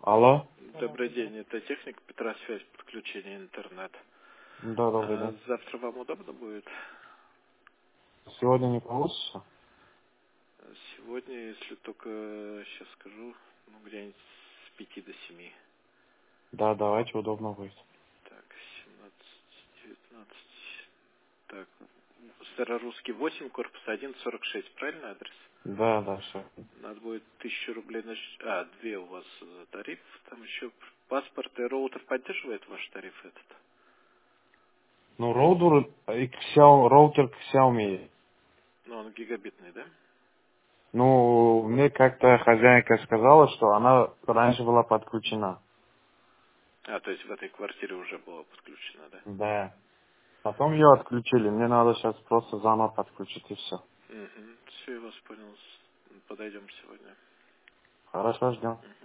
Алло? Добрый день, это техник Петросвязь, подключение интернет. Да, добрый день. Завтра вам удобно будет? Сегодня не получится? Сегодня, если только, сейчас скажу, ну где-нибудь с 5 до 7. Да, давайте, удобно будет. Так, 17, 19. Так, Старорусский 8, корпус 1, 46, правильно адрес? Да, да, все. Надо будет 1000 рублей на... 2 у вас тариф. Там еще паспорт и роутер поддерживает ваш тариф этот? Ну, роутер к Xiaomi есть. Ну, он гигабитный, да? Ну, мне как-то хозяйка сказала, что она раньше была подключена. То есть в этой квартире уже была подключена, да? Да. Потом ее отключили. Мне надо сейчас просто заново подключить и все. Все, я вас понял. Подойдем сегодня. Хорошо, ждем.